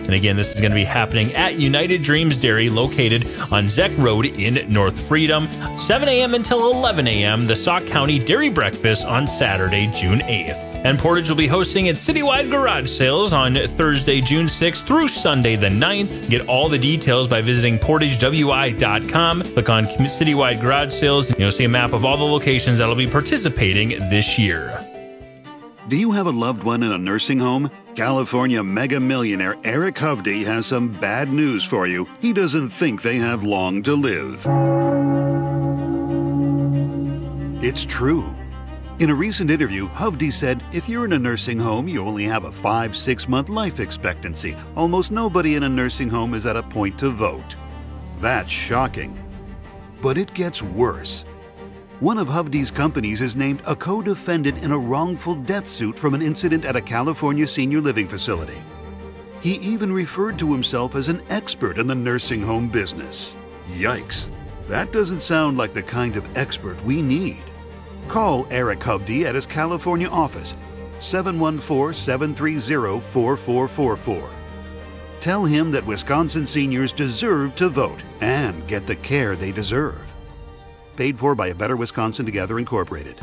And again, this is going to be happening at United Dreams Dairy, located on Zeck Road in North Freedom, 7 a.m. until 11 a.m., the Sauk County Dairy Breakfast on Saturday, June 8th. And Portage will be hosting its citywide garage sales on Thursday, June 6th through Sunday the 9th. Get all the details by visiting portagewi.com. Click on citywide garage sales, and you'll see a map of all the locations that will be participating this year. Do you have a loved one in a nursing home? California mega millionaire Eric Hovde has some bad news for you. He doesn't think they have long to live. It's true. In a recent interview, Hovde said, if you're in a nursing home, you only have a 5-6 month life expectancy. Almost nobody in a nursing home is at a point to vote. That's shocking. But it gets worse. One of Hovde's companies is named a co-defendant in a wrongful death suit from an incident at a California senior living facility. He even referred to himself as an expert in the nursing home business. Yikes. That doesn't sound like the kind of expert we need. Call Eric Hovde at his California office, 714-730-4444. Tell him that Wisconsin seniors deserve to vote and get the care they deserve. Paid for by A Better Wisconsin Together, Incorporated.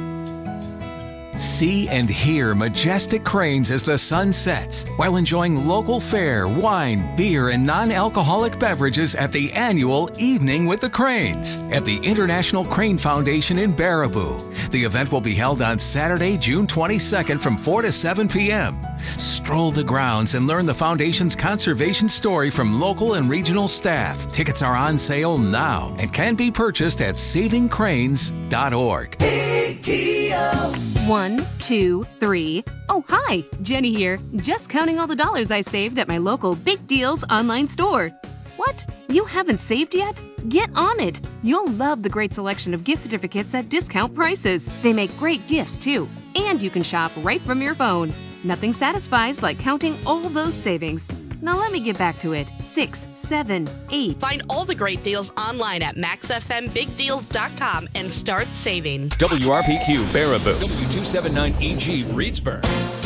See and hear majestic cranes as the sun sets while enjoying local fare, wine, beer, and non-alcoholic beverages at the annual Evening with the Cranes at the International Crane Foundation in Baraboo. The event will be held on Saturday, June 22nd from 4 to 7 p.m. Stroll the grounds and learn the Foundation's conservation story from local and regional staff. Tickets are on sale now and can be purchased at savingcranes.org. Big deals! 1, 2, 3. Oh, hi, Jenny here. Just counting all the dollars I saved at my local Big Deals online store. What? You haven't saved yet? Get on it. You'll love the great selection of gift certificates at discount prices. They make great gifts, too. And you can shop right from your phone. Nothing satisfies like counting all those savings. Now let me get back to it. 6, 7, 8. Find all the great deals online at maxfmbigdeals.com and start saving. WRPQ Baraboo, W279EG Reedsburg.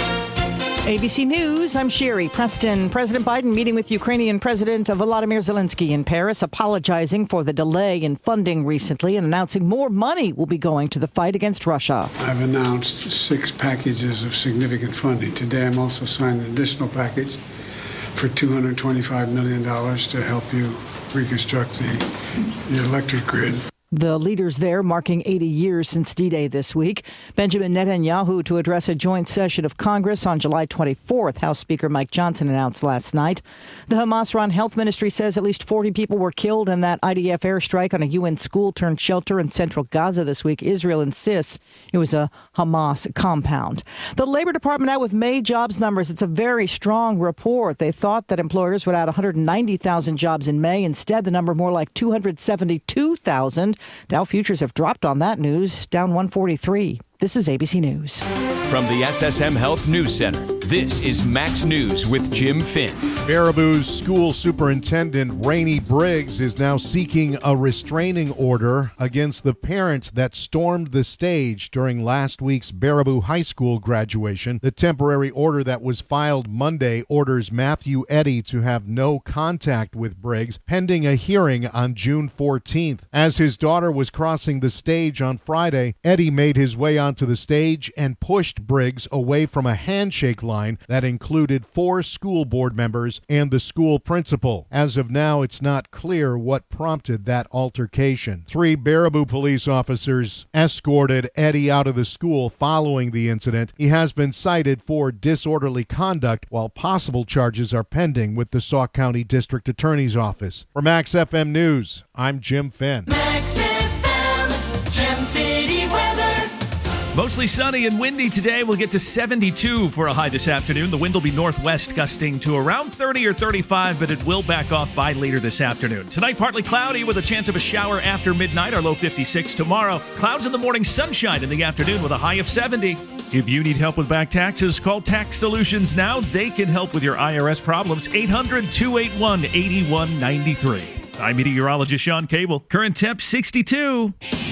ABC News, I'm Sherry Preston. President Biden meeting with Ukrainian President Volodymyr Zelensky in Paris, apologizing for the delay in funding recently and announcing more money will be going to the fight against Russia. I've announced 6 packages of significant funding. Today I'm also signing an additional package for $225 million to help you reconstruct the electric grid. The leaders there marking 80 years since D-Day this week. Benjamin Netanyahu to address a joint session of Congress on July 24th, House Speaker Mike Johnson announced last night. The Hamas-run health ministry says at least 40 people were killed in that IDF airstrike on a UN school-turned-shelter in central Gaza this week. Israel insists it was a Hamas compound. The Labor Department out with May jobs numbers. It's a very strong report. They thought that employers would add 190,000 jobs in May. Instead, the number more like 272,000. Dow futures have dropped on that news, down 143. This is ABC News. From the SSM Health News Center, this is Max News with Jim Finn. Baraboo's school superintendent, Rainey Briggs, is now seeking a restraining order against the parent that stormed the stage during last week's Baraboo High School graduation. The temporary order that was filed Monday orders Matthew Eddy to have no contact with Briggs, pending a hearing on June 14th. As his daughter was crossing the stage on Friday, Eddy made his way onto the stage and pushed Briggs away from a handshake line that included 4 school board members and the school principal. As of now, it's not clear what prompted that altercation. 3 Baraboo police officers escorted Eddy out of the school following the incident. He has been cited for disorderly conduct, while possible charges are pending with the Sauk County District Attorney's Office. For Max FM News, I'm Jim Finn. Max FM, Gem City weather. Mostly sunny and windy today. We'll get to 72 for a high this afternoon. The wind will be northwest, gusting to around 30 or 35, but it will back off by later this afternoon. Tonight, partly cloudy with a chance of a shower after midnight, our low 56. Tomorrow, clouds in the morning, sunshine in the afternoon with a high of 70. If you need help with back taxes, call Tax Solutions now. They can help with your IRS problems. 800-281-8193. I'm meteorologist Sean Cable. Current temp 62.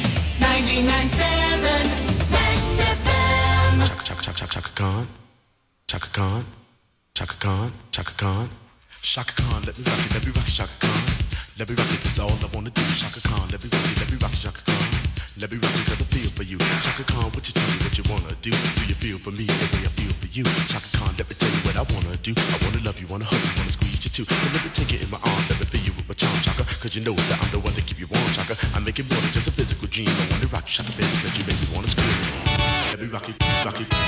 99.7 Chaka Khan, Chaka Khan, Chaka Khan, Chaka Khan. Shaka Khan, let me rock it, Shaka Khan. Let me rock it, that's all I wanna do. Shaka Khan, let me rock it, Shaka Khan. Let me rock it, got a feel for you. Shaka Khan, what you tell me what you wanna do? Do you feel for me the way I feel for you? Shaka Khan, let me tell you what I wanna do. I wanna love you, wanna hug you, wanna squeeze you too. And let me take it in my arms, let me feel you with my charm, Shaka. Cause you know that I'm the one to keep you warm, Shaka. I make it more than just a physical dream. I wanna rock you, Shaka, baby, cause you make me wanna scream. Let me rock it, rock it.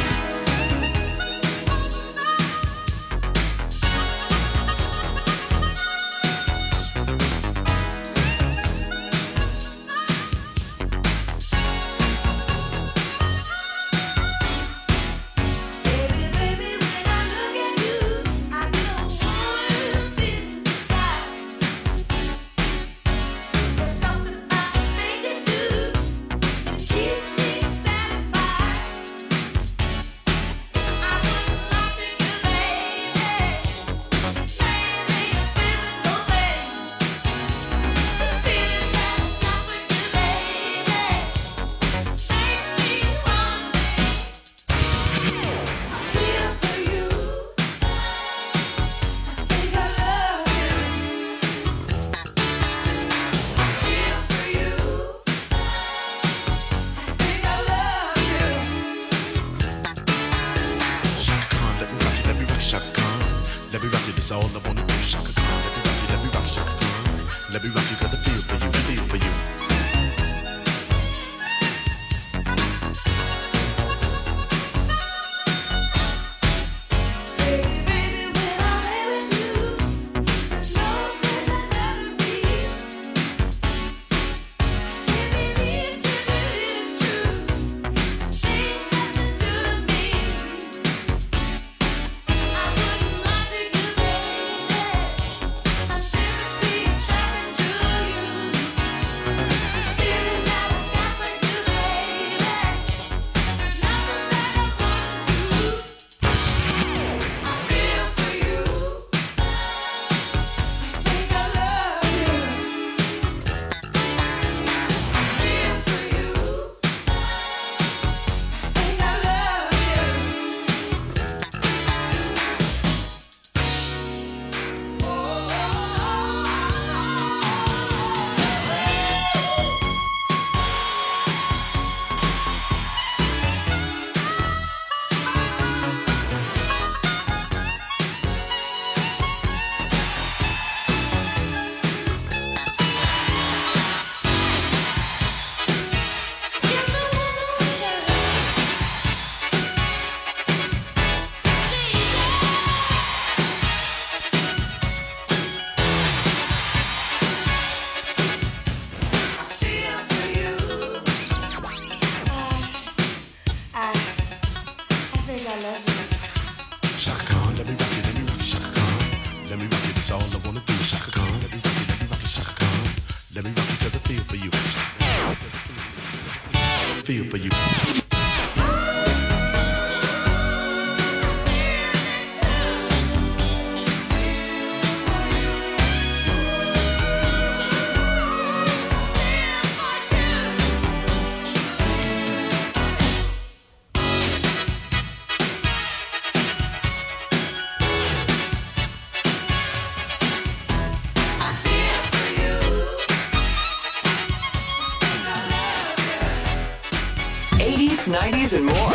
And more.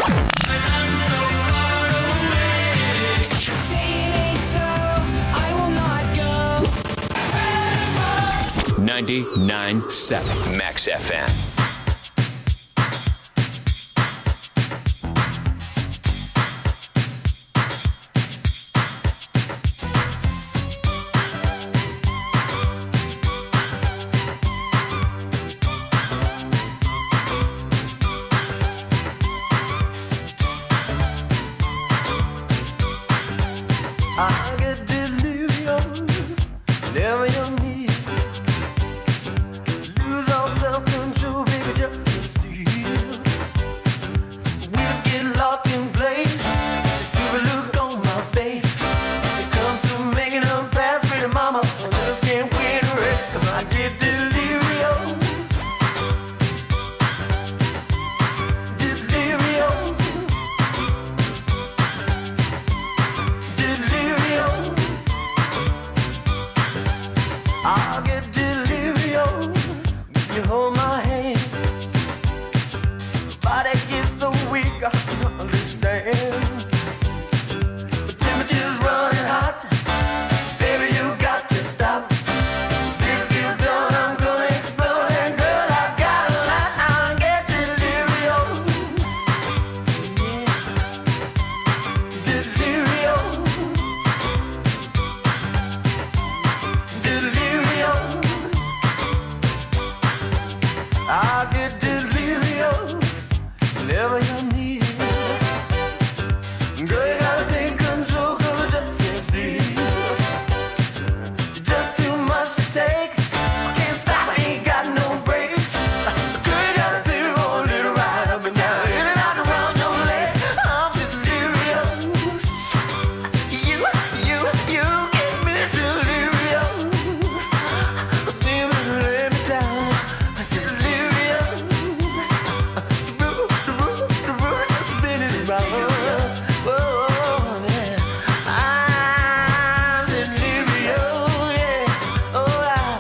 99.7 Max FM. I'll get delirious if you hold my hand. Body gets so weak I can't understand. The temperature's running hot. Baby, you got to stop. If you're done, I'm gonna explode. And girl, I gotta lie, I'll get delirious. Yeah. Delirious. Delirious. I'll get delirious whenever you need. Girl, you gotta take control, 'cause I just can't sleep. You're just too much to take. I can't stop, I ain't got no brakes. Girl, you gotta take a little ride up and down, in and out around your leg. I'm delirious. You get me delirious. Baby, lay me down. Delirious. The root is spinning around. Oh, yeah. I'm delirious, yeah. Oh,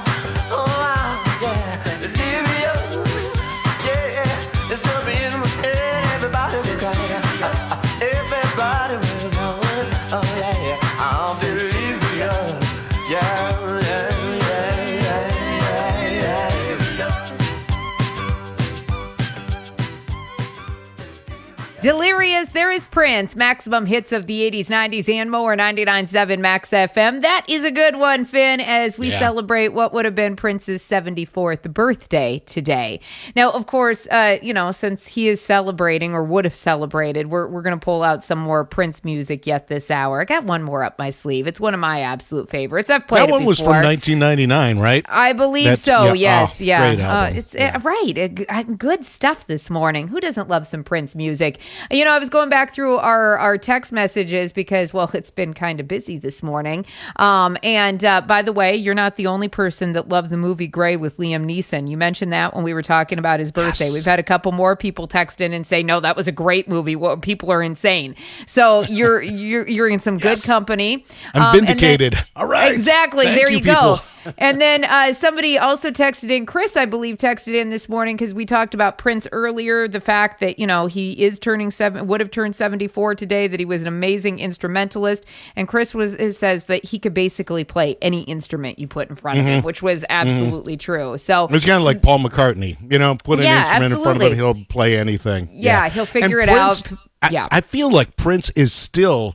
yeah. Delirious, yeah. It's gonna be in my head. Everybody will cry. Everybody will know. Oh, yeah. I'm delirious. Yeah. Delirious, there is Prince. Maximum hits of the 80s, 90s, and more. 99.7 Max FM. That is a good one, Finn, as we celebrate what would have been Prince's 74th birthday today. Now, of course, since he is celebrating or would have celebrated, we're going to pull out some more Prince music yet this hour. I got one more up my sleeve. It's one of my absolute favorites. I've played it before. That one was from 1999, right? I believe so, yes. Great album. It's right. Good stuff this morning. Who doesn't love some Prince music? I was going back through our text messages because, well, it's been kind of busy this morning. And by the way, you're not the only person that loved the movie Grey with Liam Neeson. You mentioned that when we were talking about his birthday. Yes. We've had a couple more people text in and say, no, that was a great movie. Well, people are insane. So you're in some good company. I'm vindicated. All right. Exactly. Thank there you go. People. And then somebody also texted in, Chris, I believe, texted in this morning because we talked about Prince earlier, the fact that, he is would have turned 74 today, that he was an amazing instrumentalist. And Chris says that he could basically play any instrument you put in front of him, which was absolutely true. So it's kind of like Paul McCartney, put an instrument in front of him, he'll play anything. Yeah, he'll figure it out. I feel like Prince is still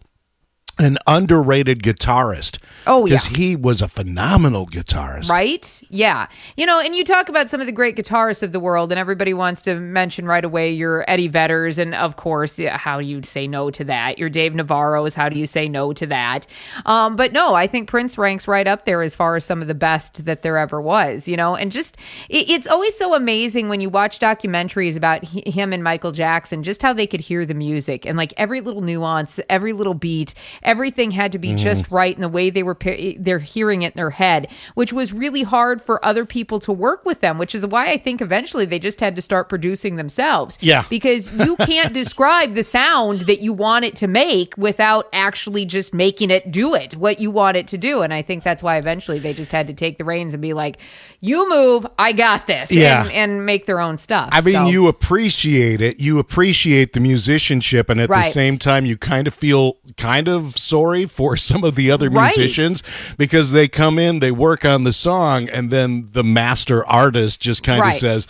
an underrated guitarist. Oh, yeah. Because he was a phenomenal guitarist. Right? Yeah. And you talk about some of the great guitarists of the world, and everybody wants to mention right away your Eddie Vedders, and of course, how do you say no to that? Your Dave Navarro's, how do you say no to that? But no, I think Prince ranks right up there as far as some of the best that there ever was, and just, it's always so amazing when you watch documentaries about him and Michael Jackson, just how they could hear the music, and like every little nuance, every little beat, everything had to be just right in the way they're hearing it in their head, which was really hard for other people to work with them, which is why I think eventually they just had to start producing themselves. Yeah. Because you can't describe the sound that you want it to make without actually just making it do what you want it to do. And I think that's why eventually they just had to take the reins and be like, you move, I got this, and make their own stuff. I mean, you appreciate it. You appreciate the musicianship, and at the same time, you kind of feel sorry for some of the other musicians because they come in, they work on the song, and then the master artist just kind of says,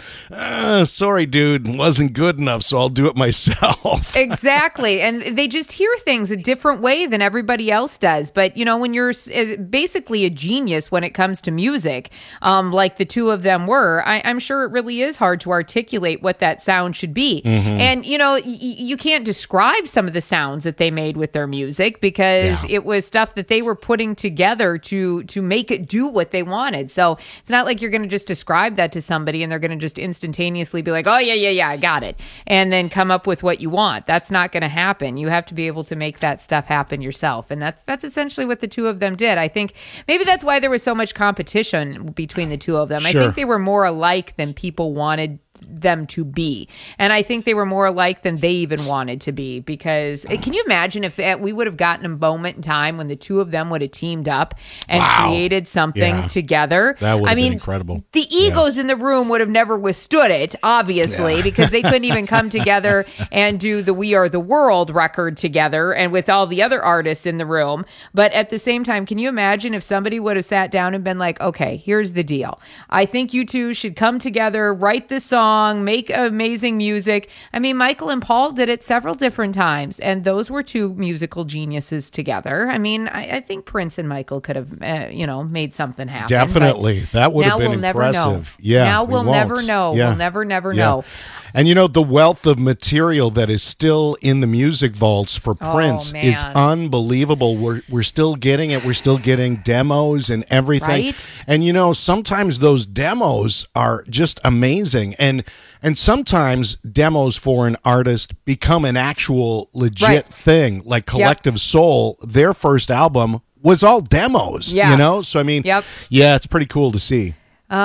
sorry, dude, wasn't good enough, so I'll do it myself. Exactly. And they just hear things a different way than everybody else does. But, when you're basically a genius when it comes to music, like the two of them were, I'm sure it really is hard to articulate what that sound should be. And, you can't describe some of the sounds that they made with their music because it was stuff that they were putting together to make it do what they wanted. So it's not like you're going to just describe that to somebody and they're going to just instantaneously be like, oh, yeah, I got it, and then come up with what you want. That's not going to happen. You have to be able to make that stuff happen yourself. And that's essentially what the two of them did. I think maybe that's why there was so much competition between the two of them. Sure. I think they were more alike than people wanted them to be. And I think they were more alike than they even wanted to be, because can you imagine if we would have gotten a moment in time when the two of them would have teamed up and created something together? That would have been incredible. The egos in the room would have never withstood it, obviously, because they couldn't even come together and do the We Are the World record together and with all the other artists in the room. But at the same time, can you imagine if somebody would have sat down and been like, okay, here's the deal. I think you two should come together, write this song, make amazing music. I mean, Michael and Paul did it several different times, and those were two musical geniuses together. I mean, I think Prince and Michael could have, made something happen. Definitely. That would have been impressive. Yeah. Now we'll never know. Yeah. We'll never know. And the wealth of material that is still in the music vaults for Prince is unbelievable. We're still getting it. We're still getting demos and everything. Right? And sometimes those demos are just amazing. And sometimes demos for an artist become an actual legit thing. Like Collective Soul, their first album was all demos. So I mean, it's pretty cool to see.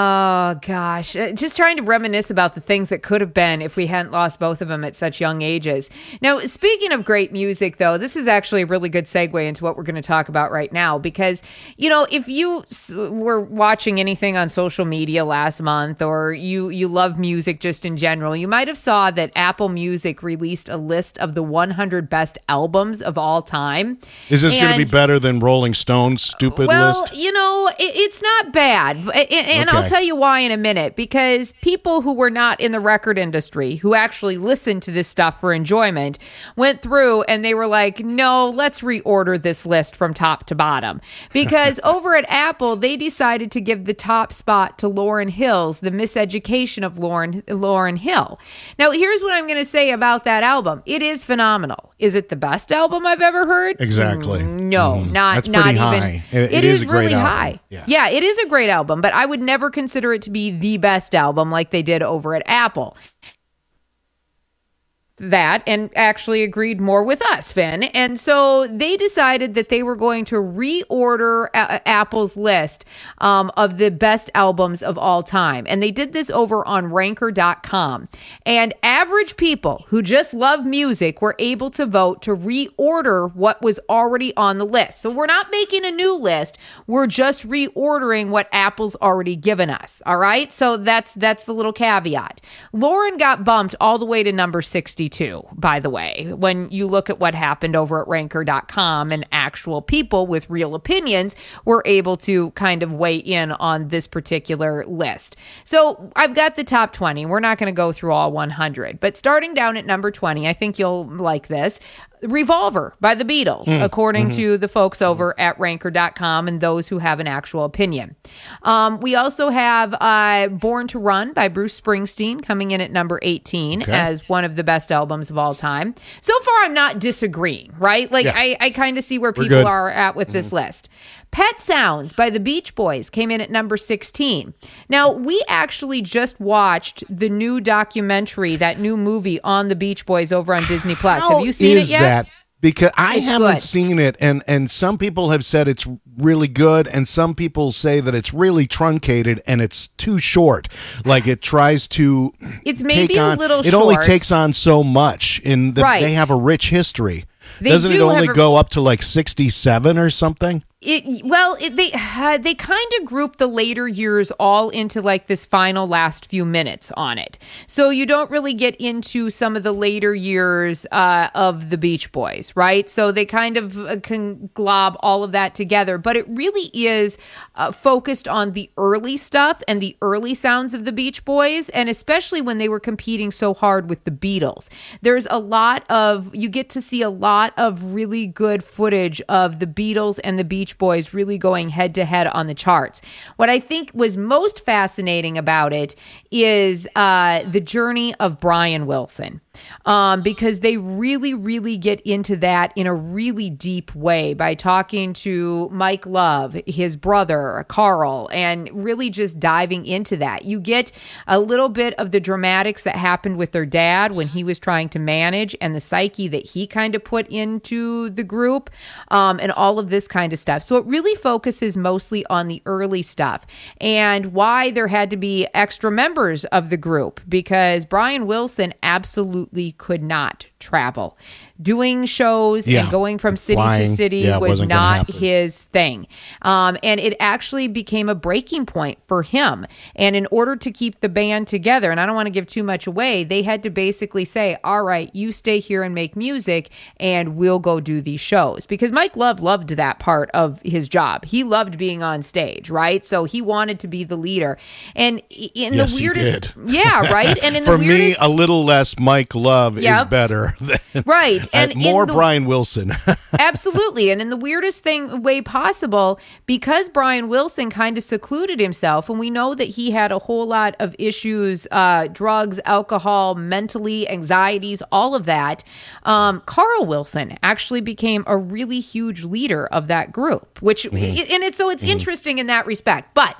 Oh, gosh. Just trying to reminisce about the things that could have been if we hadn't lost both of them at such young ages. Now, speaking of great music, though, this is actually a really good segue into what we're going to talk about right now. Because, if you were watching anything on social media last month, or you love music just in general, you might have saw that Apple Music released a list of the 100 best albums of all time. Is this going to be better than Rolling Stone's stupid list? Well, it's not bad. And I'll tell you why in a minute, because people who were not in the record industry, who actually listened to this stuff for enjoyment, went through and they were like, no, let's reorder this list from top to bottom. Because over at Apple, they decided to give the top spot to Lauryn Hill's The Miseducation of Lauryn Hill. Now, here's what I'm going to say about that album. It is phenomenal. Is it the best album I've ever heard? Exactly. No, not pretty even. High. It is really high. Yeah, it is a great album, but I would never consider it to be the best album like they did over at Apple. That and actually agreed more with us, Finn. And so they decided that they were going to reorder Apple's list of the best albums of all time. And they did this over on Ranker.com. And average people who just love music were able to vote to reorder what was already on the list. So we're not making a new list. We're just reordering what Apple's already given us. All right? So that's the little caveat. Lauryn got bumped all the way to number 62. By the way, when you look at what happened over at Ranker.com, and actual people with real opinions were able to kind of weigh in on this particular list. So I've got the top 20. We're not going to go through all 100, but starting down at number 20, I think you'll like this. Revolver by the Beatles, according to the folks over at Ranker.com and those who have an actual opinion. We also have Born to Run by Bruce Springsteen coming in at number 18 as one of the best albums of all time. So far, I'm not disagreeing, right? Like, I kind of see where people are at with this list. Pet Sounds by the Beach Boys came in at number 16. Now, we actually just watched the new documentary, that new movie on the Beach Boys over on Disney Plus. Have you seen it yet? Because I haven't seen it, and some people have said it's really good, and some people say that it's really truncated and it's too short. Like it tries to it's maybe a little short. It only takes on so much, in that they have a rich history. Doesn't it only go up to like 67 or something? They kind of group the later years all into like this final last few minutes on it. So you don't really get into some of the later years of the Beach Boys, right? So they kind of can glob all of that together. But it really is focused on the early stuff and the early sounds of the Beach Boys, and especially when they were competing so hard with the Beatles. You get to see a lot of really good footage of the Beatles and the Beach Boys really going head to head on the charts. What I think was most fascinating about it is the journey of Brian Wilson. because they really, really get into that in a really deep way by talking to Mike Love, his brother, Carl, and really just diving into that. You get a little bit of the dramatics that happened with their dad when he was trying to manage and the psyche that he kind of put into the group, and all of this kind of stuff. So it really focuses mostly on the early stuff and why there had to be extra members of the group, because Brian Wilson absolutely could not travel. Doing shows and going from city to city was not his thing. And it actually became a breaking point for him. And in order to keep the band together, and I don't want to give too much away, they had to basically say, all right, you stay here and make music and we'll go do these shows. Because Mike Love loved that part of his job. He loved being on stage, right? So he wanted to be the leader. And in the weirdest... Yeah, right? And in For the weirdest... me, a little less Mike Love is better than... Right. And more Brian Wilson. Absolutely. And in the weirdest way possible, because Brian Wilson kind of secluded himself, and we know that he had a whole lot of issues, drugs, alcohol, mentally, anxieties, all of that, Carl Wilson actually became a really huge leader of that group, which, and it's interesting in that respect. But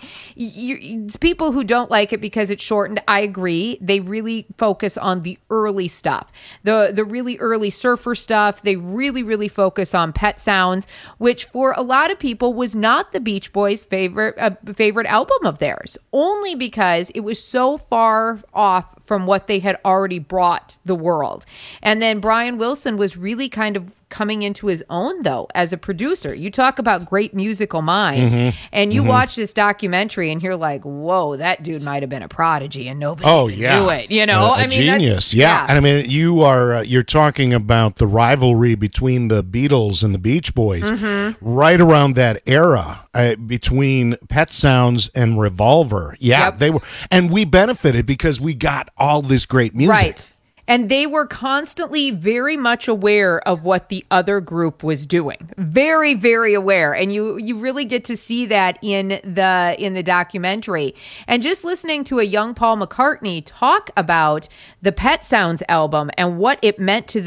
people who don't like it because it's shortened, I agree. They really focus on the early stuff, the really early surfer stuff. They really, really focus on Pet Sounds, which for a lot of people was not the Beach Boys' favorite album of theirs, only because it was so far off from what they had already brought the world. And then Brian Wilson was really kind of coming into his own, though, as a producer. You talk about great musical minds, and you watch this documentary and you're like, whoa, that dude might have been a prodigy and nobody knew it. You know, I mean, genius. Yeah. And I mean, you're talking about the rivalry between the Beatles and the Beach Boys right around that era, between Pet Sounds and Revolver. Yeah, they were, and we benefited because we got all this great music. Right. And they were constantly very much aware of what the other group was doing. Very, very aware. And you really get to see that in the documentary. And just listening to a young Paul McCartney talk about the Pet Sounds album and what it meant to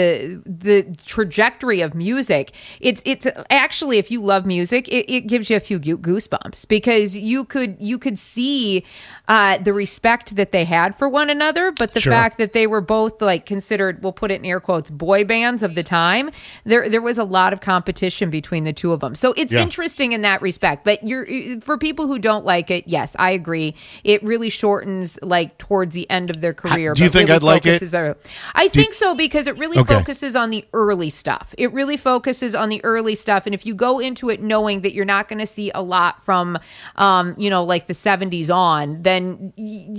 the trajectory of music, it's actually, if you love music, it gives you a few goosebumps, because you could see the respect that they had for one another, but the fact that they were both like considered, we'll put it in air quotes, boy bands of the time, there was a lot of competition between the two of them. So it's interesting in that respect. But for people who don't like it, yes, I agree. It really shortens like towards the end of their career. Do you think I'd like it? I think so, because it really focuses on the early stuff. It really focuses on the early stuff. And if you go into it knowing that you're not going to see a lot from, like the 70s on, then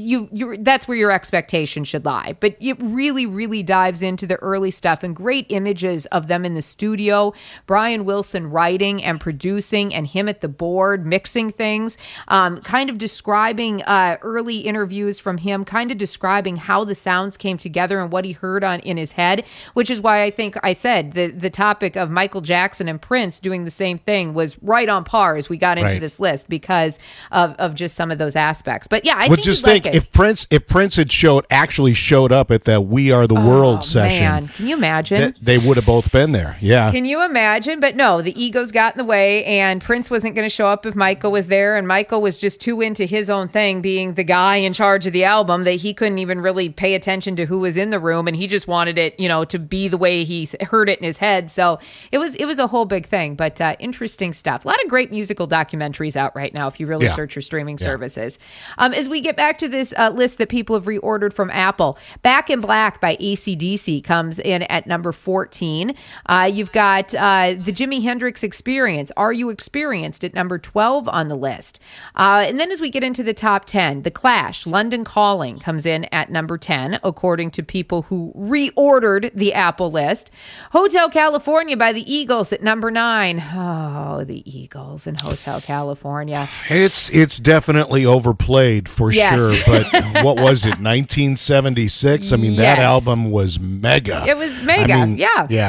that's where your expectation should lie. But it really, really dives into the early stuff, and great images of them in the studio, Brian Wilson writing and producing, and him at the board mixing things, kind of describing early interviews from him, kind of describing how the sounds came together and what he heard in his head, which is why I think I said the topic of Michael Jackson and Prince doing the same thing was right on par as we got into this list, because of just some of those aspects. But yeah, I think just think if Prince had actually showed up at that We Are the World session, man, can you imagine? They would have both been there. Yeah. Can you imagine? But no, the egos got in the way, and Prince wasn't going to show up if Michael was there, and Michael was just too into his own thing, being the guy in charge of the album, that he couldn't even really pay attention to who was in the room, and he just wanted it, to be the way he heard it in his head. So it was a whole big thing. But interesting stuff. A lot of great musical documentaries out right now if you really search your streaming services. As we get back to this list that people have reordered from Apple, Back in Black by AC/DC comes in at number 14. You've got the Jimi Hendrix Experience, Are You Experienced, at number 12 on the list. And then as we get into the top 10, The Clash, London Calling, comes in at number 10, according to people who reordered the Apple list. Hotel California by the Eagles at number 9. Oh, the Eagles and Hotel California. It's definitely overplayed for sure, but what was it, 1976? I mean, that album was mega. It was mega, yeah.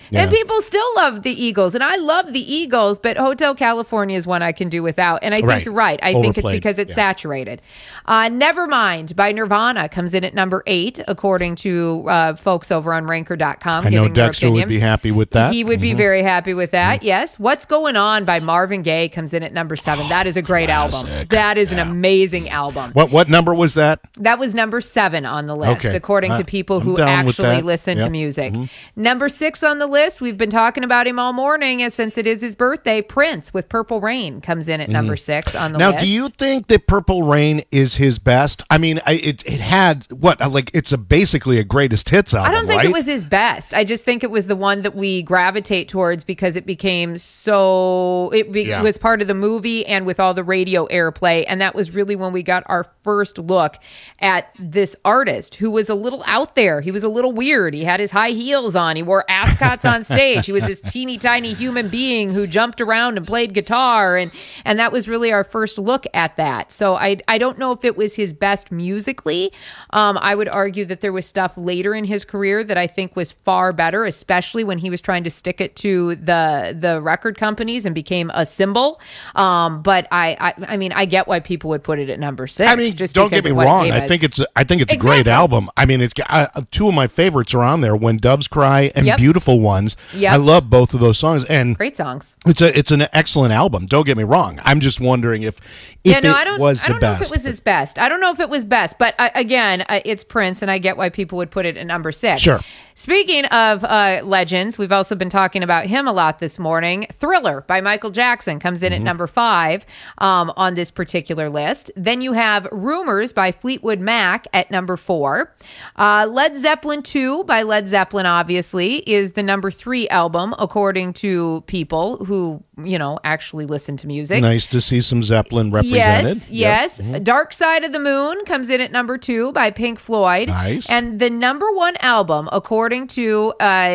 Yeah. And people still love the Eagles. And I love the Eagles, but Hotel California is one I can do without. And I think you're right. I think it's because it's saturated. Nevermind by Nirvana comes in at number 8, according to folks over on Ranker.com. I know giving their Dexter opinion. would be happy with that. He would be very happy with that, yes. What's Going On by Marvin Gaye comes in at number 7. That is a great album. That is an amazing album. What number was that? That was number 7 on the list, according to people who actually listen to music. Number 6 on the list, we've been talking about him all morning, and since it is his birthday, Prince with Purple Rain comes in at number 6 on the list. Now, do you think that Purple Rain is his best? I mean, it had, it's basically a greatest hits album, I don't think right? it was his best. I just think it was the one that we gravitate towards because it became so, it was part of the movie and with all the radio airplay, and that was really when we got our first look at this artist who was a little out there. He was a little weird. He had his high heels on. He wore ascots on stage. He was this teeny tiny human being who jumped around and played guitar, and that was really our first look at that. So I don't know if it was his best musically. I would argue that there was stuff later in his career that I think was far better, especially when he was trying to stick it to the record companies and became a symbol. But I mean, I get why people would put it at number 6. I mean, just don't get because me of what wrong. it I think it's a great album. I mean, it's two of my favorites are on there. When Doves Cry and Beautiful Ones. Yep. I love both of those songs, and great songs. It's an excellent album. Don't get me wrong. I'm just wondering if it was the best. I don't know if it was his best. I don't know if it was best, but again, it's Prince, and I get why people would put it at number 6. Sure. Speaking of legends, we've also been talking about him a lot this morning. Thriller by Michael Jackson comes in at number 5 on this particular list. Then you have Rumors by Fleetwood Mac at number 4. Led Zeppelin 2 by Led Zeppelin, obviously, is the number 3 album, according to people who, actually listen to music. Nice to see some Zeppelin represented. Yes. Dark Side of the Moon comes in at number 2 by Pink Floyd. Nice. And the number 1 album, according to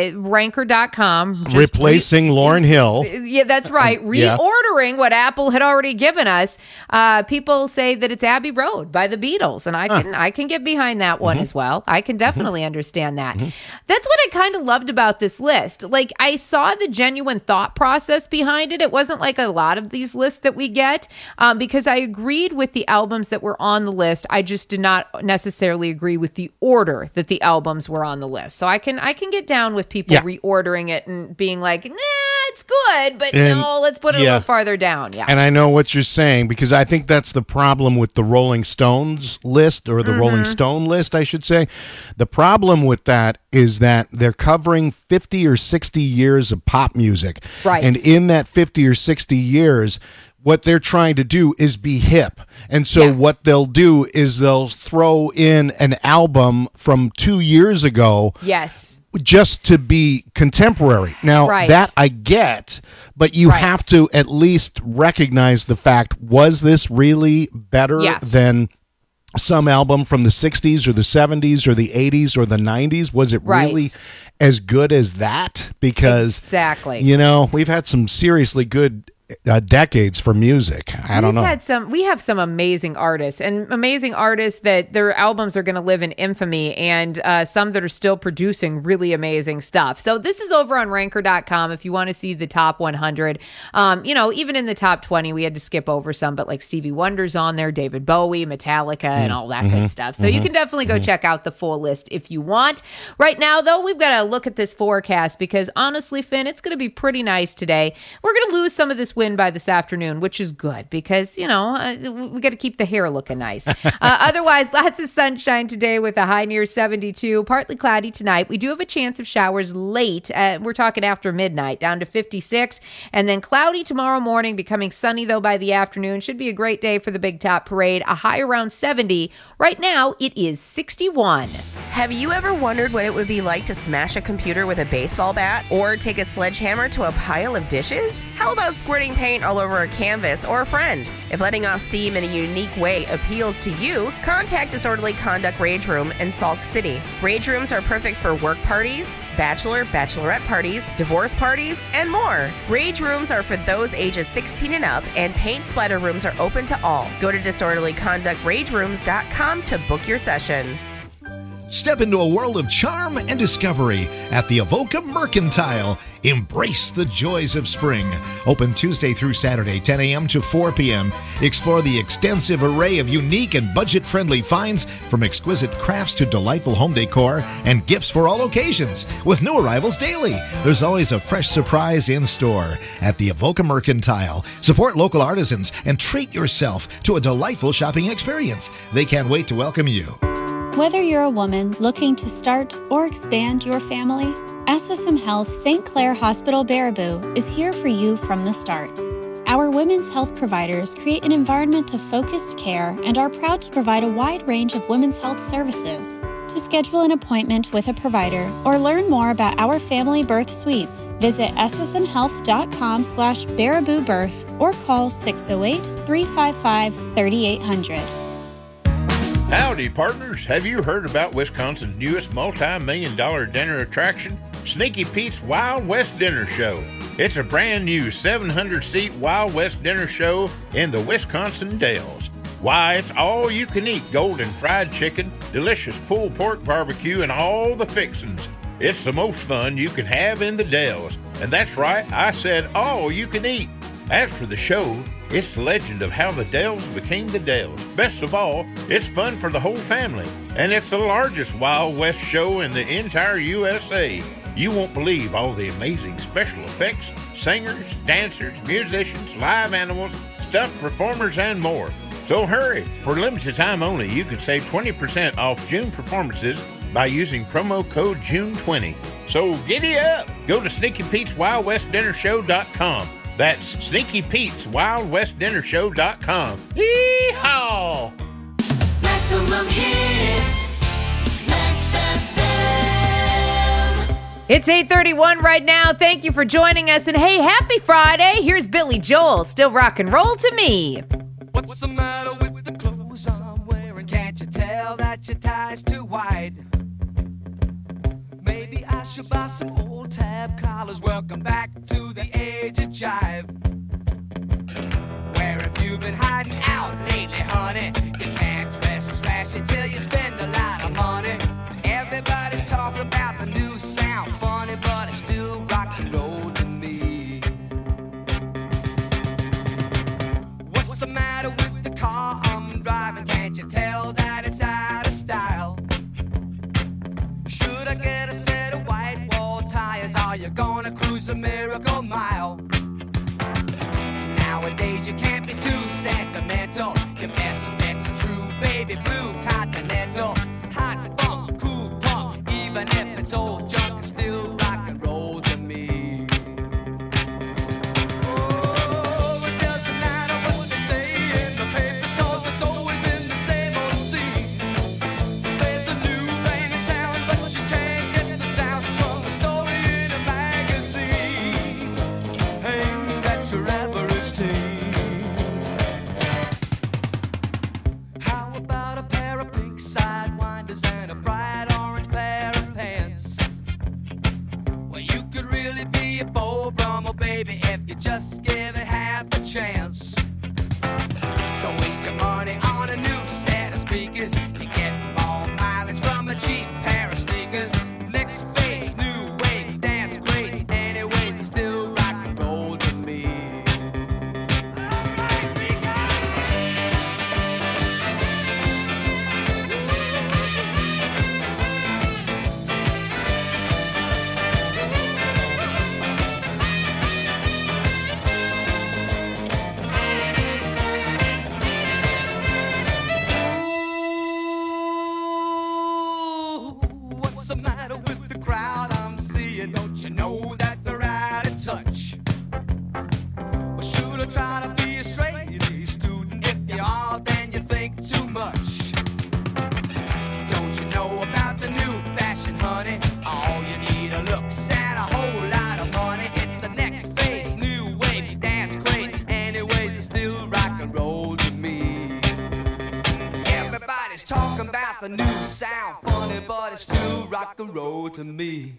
Ranker.com. Replacing Lauryn Hill. Yeah, that's right. Reordering what Apple had already given us. People say that it's Abbey Road by the Beatles, and I can get behind that one as well. I can definitely understand that. That's what I kind of loved about this list. Like, I saw the genuine thought process behind it. It wasn't like a lot of these lists that we get, because I agreed with the albums that were on the list. I just did not necessarily agree with the order that the albums were on the list. So I can get down with people reordering it and being like, nah, it's good, but no, let's put it a little farther down. Yeah. And I know what you're saying, because I think that's the problem with the Rolling Stones list, or the Rolling Stone list, I should say. The problem with that is that they're covering 50 or 60 years of pop music. Right. And in that 50 or 60 years, what they're trying to do is be hip. And so what they'll do is they'll throw in an album from 2 years ago. Yes. Just to be contemporary. Now, that I get, but you have to at least recognize the fact, was this really better than some album from the 60s or the 70s or the 80s or the 90s? Was it really as good as that? Because, we've had some seriously good decades for music. I don't know. We have some amazing artists, and amazing artists that their albums are going to live in infamy, and some that are still producing really amazing stuff. So this is over on Ranker.com if you want to see the top 100. Even in the top 20, we had to skip over some, but like Stevie Wonder's on there, David Bowie, Metallica, and all that good stuff. So you can definitely go check out the full list if you want. Right now, though, we've got to look at this forecast, because honestly, Finn, it's going to be pretty nice today. We're going to lose some of this wind by this afternoon, which is good, because, we got to keep the hair looking nice. Otherwise, lots of sunshine today with a high near 72. Partly cloudy tonight. We do have a chance of showers late. We're talking after midnight, down to 56. And then cloudy tomorrow morning, becoming sunny, though, by the afternoon. Should be a great day for the Big Top Parade. A high around 70. Right now, it is 61. Have you ever wondered what it would be like to smash a computer with a baseball bat, or take a sledgehammer to a pile of dishes? How about squirting paint all over a canvas or a friend? If letting off steam in a unique way appeals to you, contact Disorderly Conduct Rage Room in Sauk City. Rage rooms are perfect for work parties, bachelorette parties, divorce parties, and more. Rage rooms are for those ages 16 and up, and paint splatter rooms are open to all. Go to disorderlyconductragerooms.com to book your session. Step into a world of charm and discovery at the Avoca Mercantile. Embrace the joys of spring. Open Tuesday through Saturday, 10 a.m. to 4 p.m. Explore the extensive array of unique and budget-friendly finds, from exquisite crafts to delightful home decor and gifts for all occasions. With new arrivals daily, there's always a fresh surprise in store at the Avoca Mercantile. Support local artisans and treat yourself to a delightful shopping experience. They can't wait to welcome you. Whether you're a woman looking to start or expand your family, SSM Health St. Clair Hospital Baraboo is here for you from the start. Our women's health providers create an environment of focused care and are proud to provide a wide range of women's health services. To schedule an appointment with a provider or learn more about our family birth suites, visit ssmhealth.com/baraboobirth or call 608-355-3800. Howdy, partners. Have you heard about Wisconsin's newest multi-million-dollar dinner attraction? Sneaky Pete's Wild West Dinner Show. It's a brand new 700-seat Wild West dinner show in the Wisconsin Dells. Why, it's all you can eat golden fried chicken, delicious pulled pork barbecue, and all the fixins. It's the most fun you can have in the Dells. And that's right, I said all you can eat. As for the show, it's the legend of how the Dells became the Dells. Best of all, it's fun for the whole family. And it's the largest Wild West show in the entire USA. You won't believe all the amazing special effects, singers, dancers, musicians, live animals, stuffed performers, and more. So hurry! For limited time only, you can save 20% off June performances by using promo code JUNE20. So giddy up! Go to SneakyPete'sWildWestDinnerShow.com. That's SneakyPete'sWildWestDinnerShow.com. Yee-haw! Maximum hits. Max FM. It's 8:31 right now. Thank you for joining us. And hey, happy Friday. Here's Billy Joel, Still Rock and Roll to Me. What's the matter with the clothes I'm wearing? Can't you tell that your tie's too wide? Maybe I should buy some old tab collars. Welcome back to the age of jive. Where have you been hiding out lately, honey? You can't dress as flashy till you spend a lot of money. Everybody's talking about the new sound, funny, but it's still rock and roll to me. What's the matter with the car I'm driving? Can't you tell that it's out of style? Should I get a set of white wall tires? Are you gonna cruise the Miracle Mile? Nowadays you can't be too sentimental. Your best bet's a true baby blue Continental. Hot funk, cool punk, even if it's old junk, it's still rock and roll to me. Oh, it doesn't matter what they say in the papers, 'cause it's always been the same old scene. There's a new thing in town, but you can't get the sound from a story in a magazine. Ain't that your average teen? How about a pair of pink sidewinders and a bright orange pair of pants? Well, you could really be a Beau Brummel, baby, if you just give it half a chance. Don't waste your money on a new set of speakers. You get more mileage from a cheap pair of sneakers. Next phase, new wave, dance great. Anyways, it's still rock and roll to me. What's the matter with the crowd I'm seeing? Don't you know that they're out of touch? Well, should I try to be a straight A student? If you are, then you think too much. Don't you know about the new fashion, honey? All you need are looks and a whole lot of money. It's the next phase, new wave, dance craze. Anyways, it's still rock and roll to me. Everybody's talking about the new sound, funny, but it's still rock and roll to me.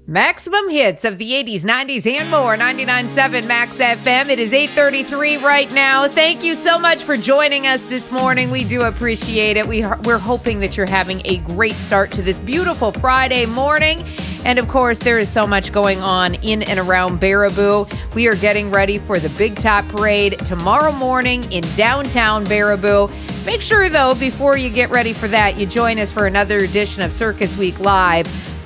Maximum hits of the 80s, 90s, and more. 99.7 Max FM. It is 8:33 right now. Thank you so much for joining us this morning. We do appreciate it. We're hoping that you're having a great start to this beautiful Friday morning. And of course, there is so much going on in and around Baraboo. We are getting ready for the Big Top Parade tomorrow morning in downtown Baraboo. Make sure, though, before you get ready for that, you join us for another edition of Circus Week Live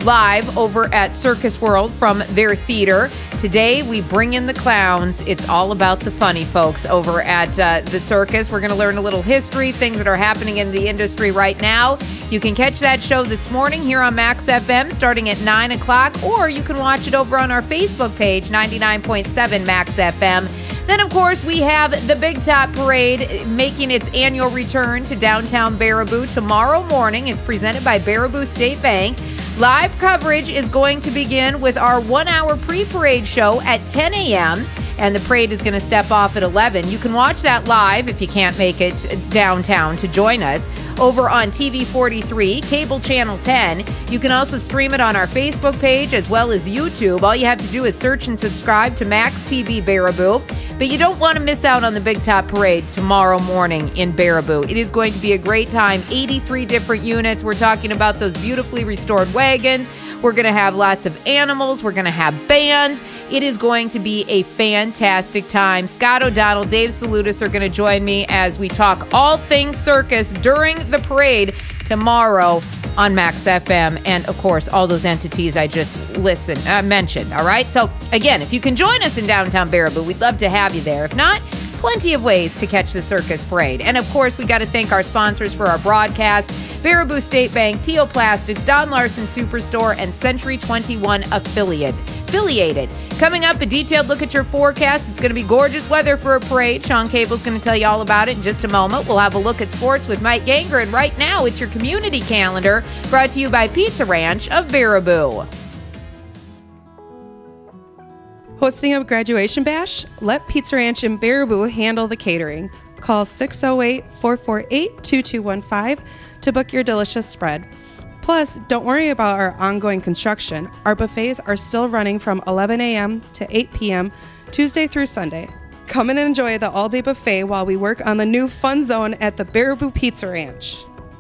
over at Circus World from their theater. Today, we bring in the clowns. It's all about the funny folks over at the circus. We're going to learn a little history, things that are happening in the industry right now. You can catch that show this morning here on Max FM starting at 9 o'clock, or you can watch it over on our Facebook page, 99.7 Max FM. Then, of course, we have the Big Top Parade making its annual return to downtown Baraboo tomorrow morning. It's presented by Baraboo State Bank. Live coverage is going to begin with our 1-hour pre-parade show at 10 a.m., and the parade is going to step off at 11. You can watch that live if you can't make it downtown to join us over on TV 43, cable channel 10. You can also stream it on our Facebook page as well as YouTube. All you have to do is search and subscribe to Max TV Baraboo. But you don't want to miss out on the Big Top Parade tomorrow morning in Baraboo. It is going to be a great time. 83 different units. We're talking about those beautifully restored wagons. We're going to have lots of animals. We're going to have bands. It is going to be a fantastic time. Scott O'Donnell, Dave Salutis are going to join me as we talk all things circus during the parade tomorrow on Max FM, and of course all those entities I just mentioned. All right, so again, if you can join us in downtown Baraboo, we'd love to have you there. If not, plenty of ways to catch the circus parade. And of course, we got to thank our sponsors for our broadcast: Baraboo State Bank, Teal Plastics, Don Larson Superstore, and Century 21 affiliated. Coming up, a detailed look at your forecast. It's going to be gorgeous weather for a parade. Sean Cable's going to tell you all about it in just a moment. We'll have a look at sports with Mike Ganger, and right now it's your community calendar brought to you by Pizza Ranch of Baraboo. Hosting a graduation bash? Let Pizza Ranch in Baraboo handle the catering. Call 608-448-2215 to book your delicious spread. Plus, don't worry about our ongoing construction. Our buffets are still running from 11 a.m. to 8 p.m. Tuesday through Sunday. Come and enjoy the all-day buffet while we work on the new fun zone at the Baraboo Pizza Ranch.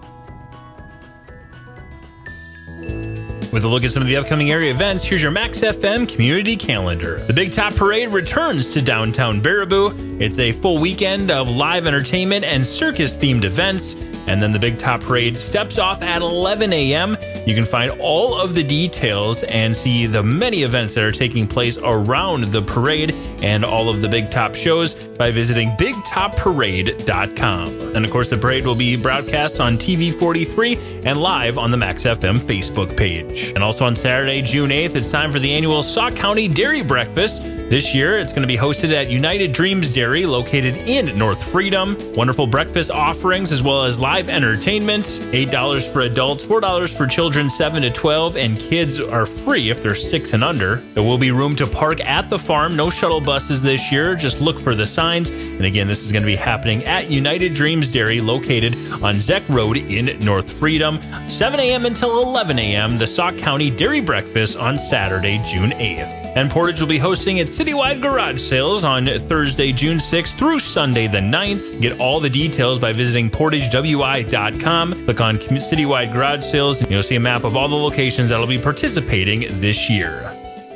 With a look at some of the upcoming area events, here's your Max FM community calendar. The Big Top Parade returns to downtown Baraboo. It's a full weekend of live entertainment and circus-themed events. And then the Big Top Parade steps off at 11 a.m. You can find all of the details and see the many events that are taking place around the parade and all of the Big Top shows by visiting BigTopParade.com. And of course, the parade will be broadcast on TV 43 and live on the Max FM Facebook page. And also on Saturday, June 8th, it's time for the annual Sauk County Dairy Breakfast. This year, it's going to be hosted at United Dreams Dairy, located in North Freedom. Wonderful breakfast offerings as well as live entertainment. $8 for adults, $4 for children 7 to 12, and kids are free if they're 6 and under. There will be room to park at the farm. No shuttle buses this year. Just look for the signs. And again, this is going to be happening at United Dreams Dairy, located on Zeck Road in North Freedom. 7 a.m. until 11 a.m., the Sauk County Dairy Breakfast on Saturday, June 8th. And Portage will be hosting its citywide garage sales on Thursday, June 6th through Sunday the 9th. Get all the details by visiting portagewi.com. Click on citywide garage sales, and you'll see a map of all the locations that will be participating this year.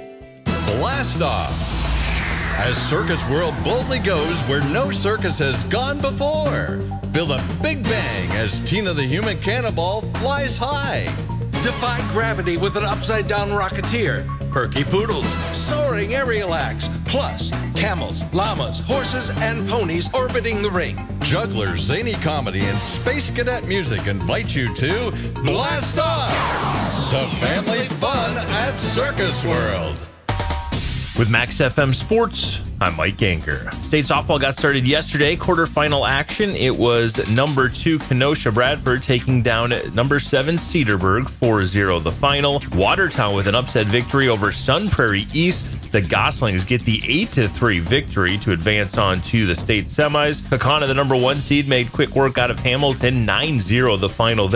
Blast off! As Circus World boldly goes where no circus has gone before. Feel the big bang as Tina the Human Cannonball flies high. Defy gravity with an upside-down rocketeer. Perky Poodles, soaring aerial acts, plus camels, llamas, horses, and ponies orbiting the ring. Jugglers, zany comedy, and space cadet music invite you to Blast Off! To family fun at Circus World. With Max FM Sports, I'm Mike Ganger. State softball got started yesterday. Quarterfinal action. It was number 2 Kenosha Bradford taking down number 7 Cedarburg 4-0 the final. Watertown with an upset victory over Sun Prairie East. The Goslings get the 8-3 victory to advance on to the state semis. Kakana, the number 1 seed, made quick work out of Hamilton 9-0 the final there.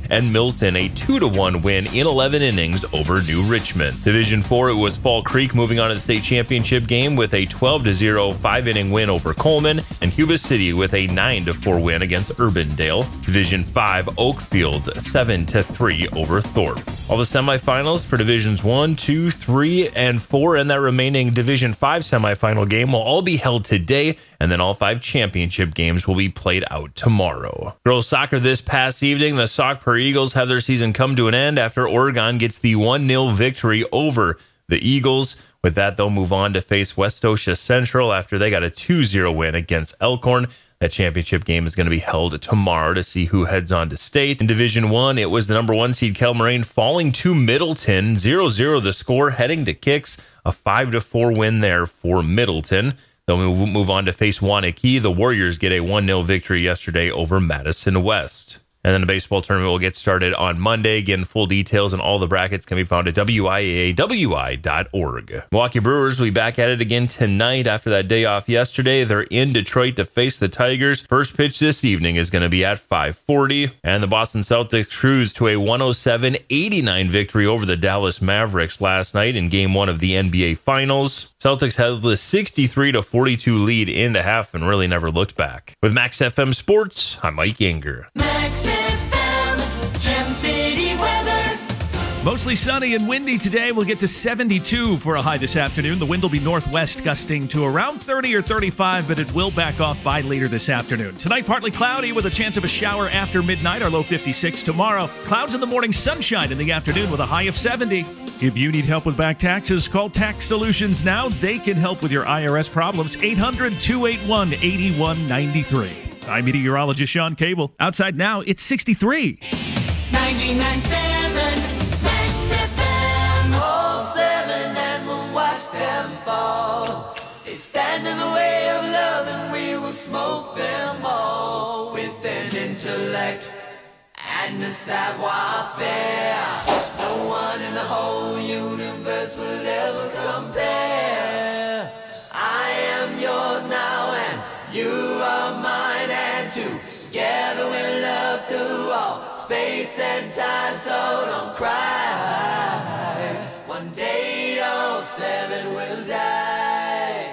and Milton a 2-1 win in 11 innings over New Richmond. Division 4, it was Fall Creek moving on to the state championship game with a 12-0 5-inning win over Coleman, and Cuba City with a 9-4 win against Urbandale. Division 5, Oakfield 7-3 over Thorpe. All the semifinals for Divisions 1, 2, 3, and 4, and that remaining Division 5 semifinal game will all be held today, and then all 5 championship games will be played out tomorrow. Girls soccer this past evening, the Sauk Prairie Eagles have their season come to an end after Oregon gets the 1-0 victory over the Eagles. With that, they'll move on to face West Scotia Central after they got a 2-0 win against Elkhorn. That championship game is going to be held tomorrow to see who heads on to state. In Division 1, it was the number 1 seed Cal Moraine falling to Middleton. 0-0 the score, heading to kicks. A 5-4 win there for Middleton. They'll move on to face Wanakee. The Warriors get a 1-0 victory yesterday over Madison West. And then the baseball tournament will get started on Monday. Again, full details and all the brackets can be found at WIAAWI.org. Milwaukee Brewers will be back at it again tonight after that day off yesterday. They're in Detroit to face the Tigers. First pitch this evening is going to be at 5:40. And the Boston Celtics cruised to a 107-89 victory over the Dallas Mavericks last night in Game 1 of the NBA Finals. Celtics held the 63-42 lead into half and really never looked back. With Max FM Sports, I'm Mike Anger. Max FM, Gem City weather. Mostly sunny and windy today. We'll get to 72 for a high this afternoon. The wind will be northwest, gusting to around 30 or 35, but it will back off by later this afternoon. Tonight, partly cloudy with a chance of a shower after midnight, our low 56. Tomorrow, clouds in the morning, sunshine in the afternoon with a high of 70. If you need help with back taxes, call Tax Solutions now. They can help with your IRS problems. 800-281-8193. I'm meteorologist Sean Cable. Outside now, it's 63. 99.7 Max FM. All 7 and we'll watch them fall. They stand in the way of love and we will smoke them all with an intellect and a savoir-faire. No one in the whole universe will ever compare. I am yours now and you are mine, and together we'll love through all space and time, so don't cry. One day all 7 will die.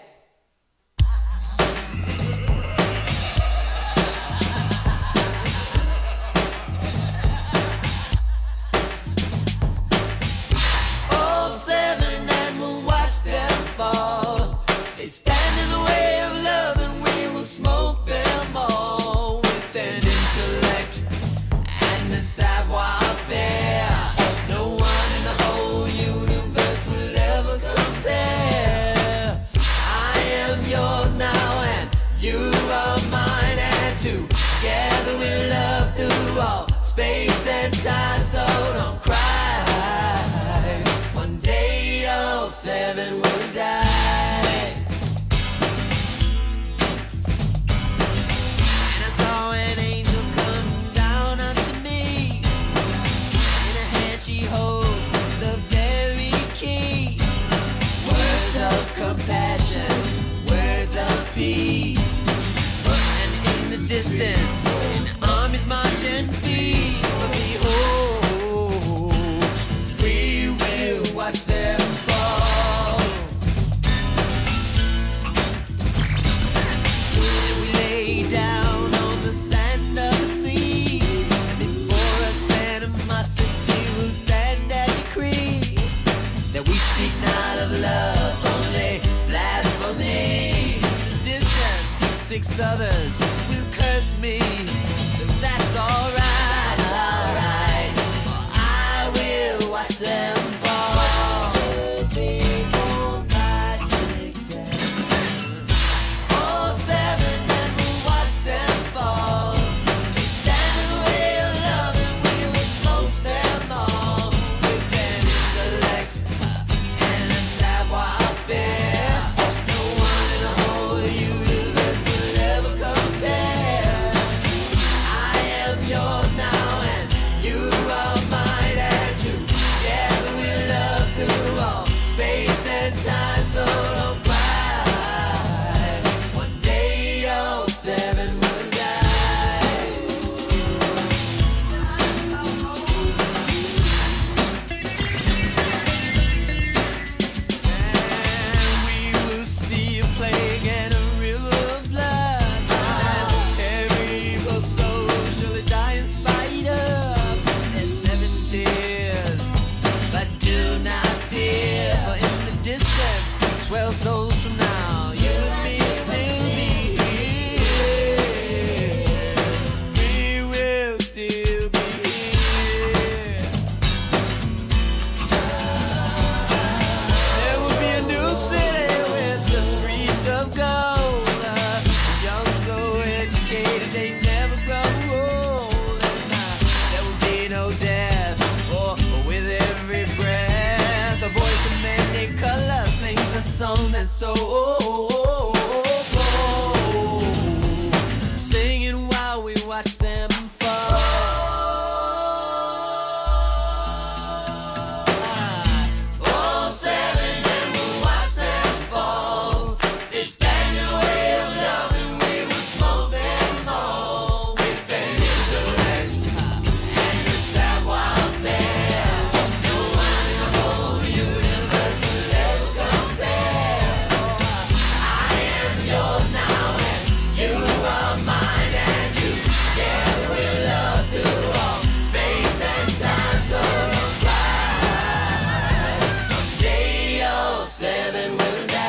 All 7 and we'll watch them fall. They stand in the way of love and we will smoke them all with an intellect and a savoir-faire. No one in the whole universe will ever compare. I am yours now and you are mine, and together we'll love through all space and time, so don't cry. One day all 7 will die. And I saw an angel come down unto me. In her hand she holds the very key. Words of compassion, words of peace. And in the distance, an army's marching feet. But behold, we will watch them fall. And we lay down on the sand of the sea, and before us animosity will stand and decree that we speak not of love, only blasphemy. In the distance, 6 others will curse me, but that's alright. For I will watch them fall. 2, 3, 4, 5, 6, 7. All 7 and we'll watch them fall. They stand in the way of love and we will smoke them all with an intellect and a savoir-faire. No one in the whole universe will ever compare. I am yours now. do not fear, for in the distance, 12 souls from now, you and me will still be here. We will still be here. There will be a new city with the streets of gold. Young, so educated, they never grow old. And there will be no death, or with every breath, a voice of many colors sings a song that's so old. Singing while we watch them fall. All seven, and we'll watch them fall. They stand in the way of love, and we will smoke them all with their intellect and the savoir faire. No one in the whole universe will ever compare. I am yours now, and you are mine, and together we'll love through all space and time. So don't cry. Someday all seven will die.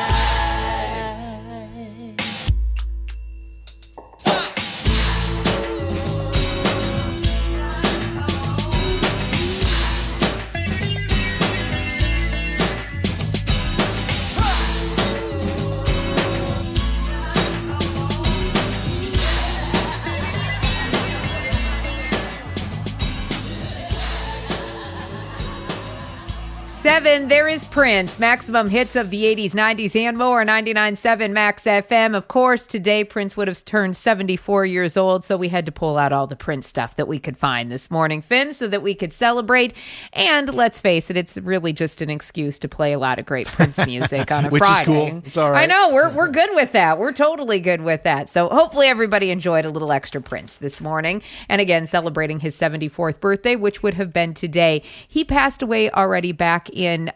Seven, there is Prince. Maximum hits of the 80s, 90s, and more. 99.7 Max FM. Of course, today Prince would have turned 74 years old, so we had to pull out all the Prince stuff that we could find this morning, Finn, so that we could celebrate. And let's face it, it's really just an excuse to play a lot of great Prince music on a Which Friday. is cool. It's all right. I know, we're good with that. We're totally good with that. So hopefully everybody enjoyed a little extra Prince this morning. And again, celebrating his 74th birthday, which would have been today. He passed away already back in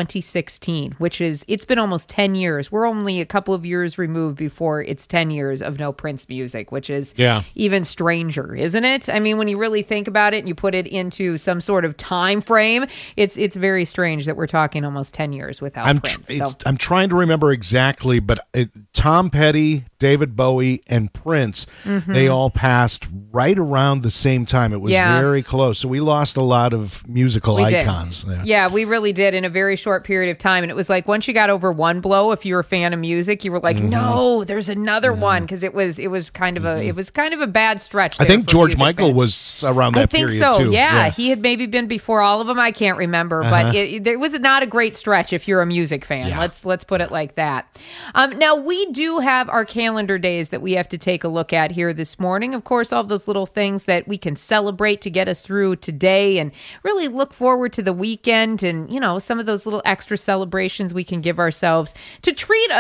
2016, which is, it's been almost 10 years. We're only a couple of years removed before it's 10 years of no Prince music, which is even stranger, isn't it? I mean, when you really think about it and you put it into some sort of time frame, it's very strange that we're talking almost 10 years without Prince. I'm trying to remember exactly, but Tom Petty, David Bowie, and Prince, they all passed right around the same time. It was very close. So we lost a lot of musical icons. Yeah, we really did in a very short period of time. And it was like once you got over one blow, if you were a fan of music, you were like, no, there's another one, because it was kind of a bad stretch. I think George Michael was around that period so. too. Yeah, he had maybe been before all of them. I can't remember, but it was not a great stretch if you're a music fan. Let's put it like that. Now we do have our calendar days that we have to take a look at here this morning. Of course, all those little things that we can celebrate to get us through today and really look forward to the weekend, and some of those little extra celebrations we can give ourselves to treat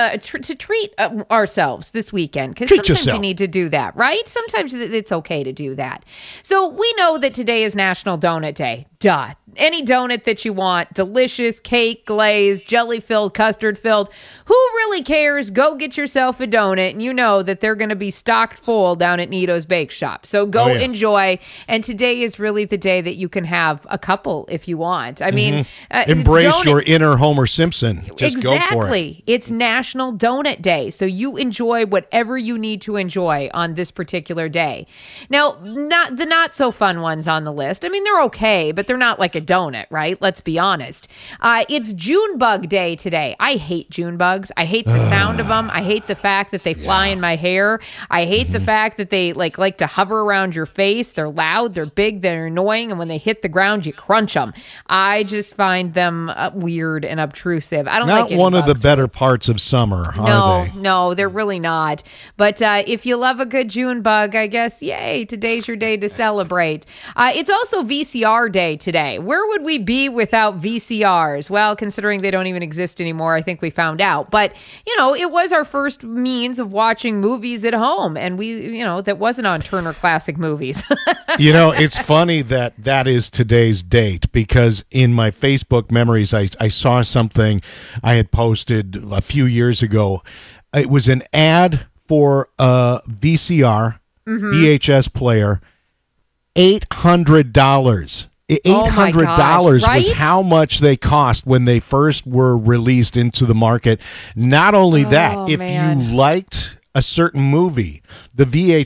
ourselves this weekend, because sometimes you need to do that, right? Sometimes it's okay to do that. So we know that today is National Donut Day. Duh. Any donut that you want, delicious, cake, glazed, jelly-filled, custard-filled, who really cares? Go get yourself a donut, and you know that they're going to be stocked full down at Nito's Bake Shop. So go enjoy, and today is really the day that you can have a couple if you want. I mean, embrace your inner Homer Simpson. Just go for it. It's National Donut Day, so you enjoy whatever you need to enjoy on this particular day. Now, not the not-so-fun ones on the list. I mean, they're okay, but they're not like a donut, right? Let's be honest. It's Junebug Day today. I hate June bugs. I hate the sound of them. I hate the fact that they fly in my hair. I hate the fact that they like to hover around your face. They're loud, they're big, they're annoying, and when they hit the ground, you crunch them. I just find them weird and obtrusive. I don't like any Not one of the bugs. better parts of summer, are they? No, they're really not. But if you love a good June bug, I guess, yay, today's your day to celebrate. It's also VCR Day today. Where would we be without VCRs? Well, considering they don't even exist anymore, I think we found out. But, it was our first means of watching movies at home. And that wasn't on Turner Classic Movies. It's funny that is today's date, because in my Facebook memories, I saw something I had posted a few years ago. It was an ad for a VCR, VHS player, $800. $800 right? was how much they cost when they first were released into the market. Not only that, if you liked a certain movie, the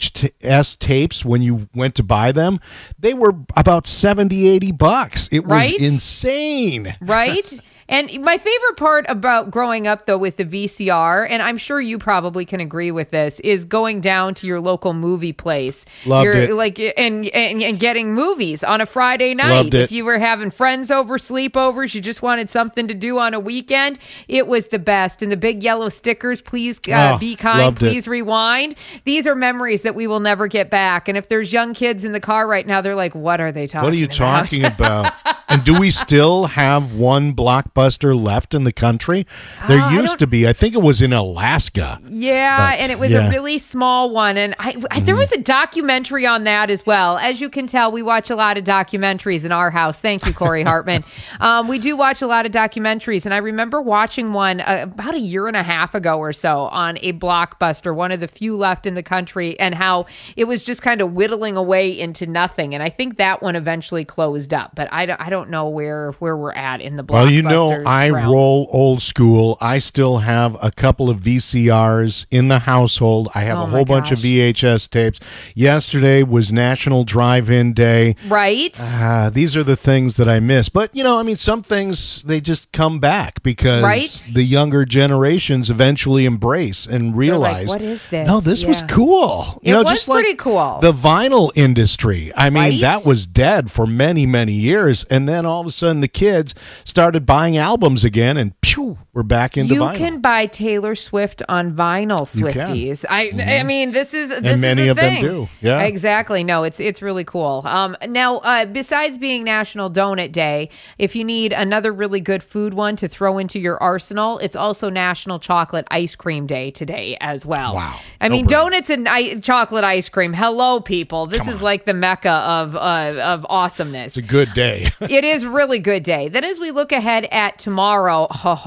VHS tapes, when you went to buy them, they were about $70-$80. It was insane. Right? And my favorite part about growing up, though, with the VCR, and I'm sure you probably can agree with this, is going down to your local movie place. Loved it. Like, and getting movies on a Friday night. Loved it. If you were having friends over, sleepovers, you just wanted something to do on a weekend, it was the best. And the big yellow stickers, please be kind, please rewind. These are memories that we will never get back. And if there's young kids in the car right now, they're like, what are they talking about? What are you talking about? And do we still have one Blockbuster left in the country? There used to be. I think it was in Alaska. Yeah, and it was a really small one. And there was a documentary on that as well. As you can tell, we watch a lot of documentaries in our house. Thank you, Corey Hartman. We do watch a lot of documentaries. And I remember watching one about a year and a half ago or so on a Blockbuster, one of the few left in the country, and how it was just kind of whittling away into nothing. And I think that one eventually closed up. But I don't know where we're at in the Blockbuster. Well, you know, I roll old school. I still have a couple of VCRs in the household. I have a whole bunch of VHS tapes. Yesterday was National Drive-In Day. Right. These are the things that I miss. But, you know, I mean, some things, they just come back because the younger generations eventually embrace and realize, like, what is this? No, this was cool. It was just pretty cool. The vinyl industry. I mean, that was dead for many, many years. And then all of a sudden the kids started buying albums again, and pew, we're back into vinyl. You can buy Taylor Swift on vinyl, Swifties. I mean, this is many a of thing. them do. Yeah, exactly. No, it's really cool. Now, besides being National Donut Day, if you need another really good food one to throw into your arsenal, it's also National Chocolate Ice Cream Day today as well. Wow. I mean, donuts and chocolate ice cream. Hello, people. This is like the mecca of awesomeness. It's a good day. It is really good day. Then as we look ahead at tomorrow,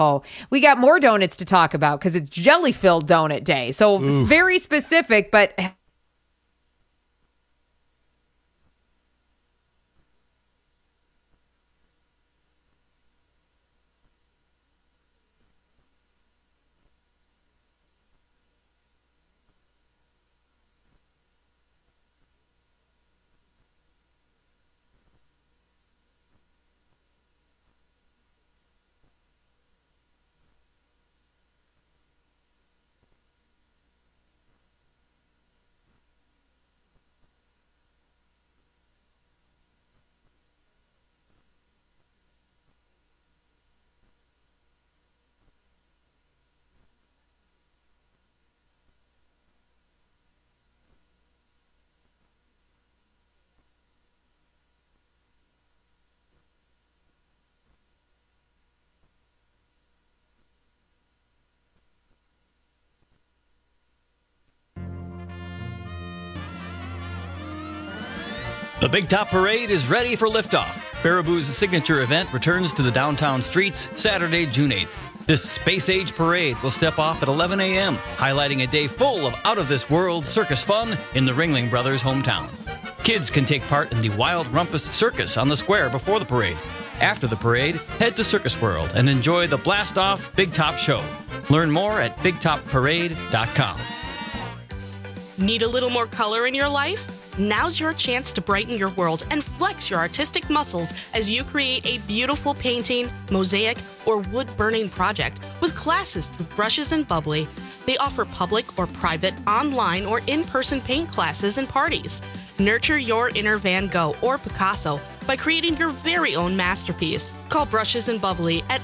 we got more donuts to talk about because it's jelly-filled donut day. So it's very specific, but... The Big Top Parade is ready for liftoff. Baraboo's signature event returns to the downtown streets Saturday, June 8th. This space-age parade will step off at 11 a.m., highlighting a day full of out-of-this-world circus fun in the Ringling Brothers' hometown. Kids can take part in the Wild Rumpus Circus on the square before the parade. After the parade, head to Circus World and enjoy the Blast-Off Big Top Show. Learn more at BigTopParade.com. Need a little more color in your life? Now's your chance to brighten your world and flex your artistic muscles as you create a beautiful painting, mosaic, or wood-burning project with classes through Brushes and Bubbly. They offer public or private, online, or in-person paint classes and parties. Nurture your inner Van Gogh or Picasso by creating your very own masterpiece. Call Brushes and Bubbly at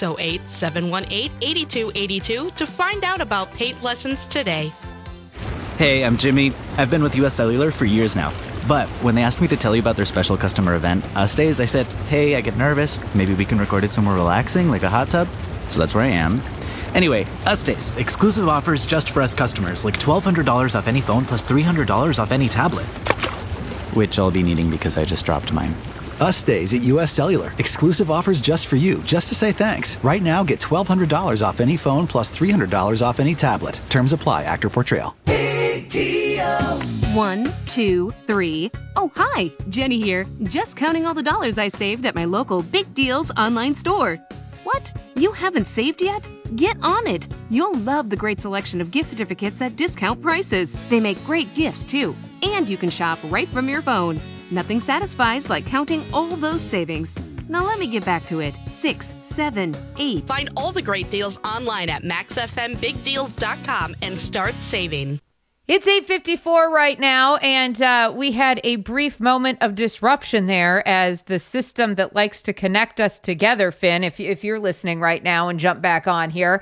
608-718-8282 to find out about paint lessons today. Hey, I'm Jimmy. I've been with US Cellular for years now. But when they asked me to tell you about their special customer event, Us Days, I said, hey, I get nervous. Maybe we can record it somewhere relaxing, like a hot tub. So that's where I am. Anyway, Us Days, exclusive offers just for us customers, like $1,200 off any phone plus $300 off any tablet. Which I'll be needing because I just dropped mine. Us Days at US Cellular. Exclusive offers just for you, just to say thanks. Right now, get $1,200 off any phone plus $300 off any tablet. Terms apply. Actor Portrayal. Big deals. 1, 2, 3. Oh, hi, Jenny here. Just counting all the dollars I saved at my local Big Deals online store. What? You haven't saved yet? Get on it. You'll love the great selection of gift certificates at discount prices. They make great gifts, too. And you can shop right from your phone. Nothing satisfies like counting all those savings. Now let me get back to it. 6, 7, 8. Find all the great deals online at maxfmbigdeals.com and start saving. It's 8:54 right now, and we had a brief moment of disruption there as the system that likes to connect us together, Finn, if you're listening right now and jump back on here,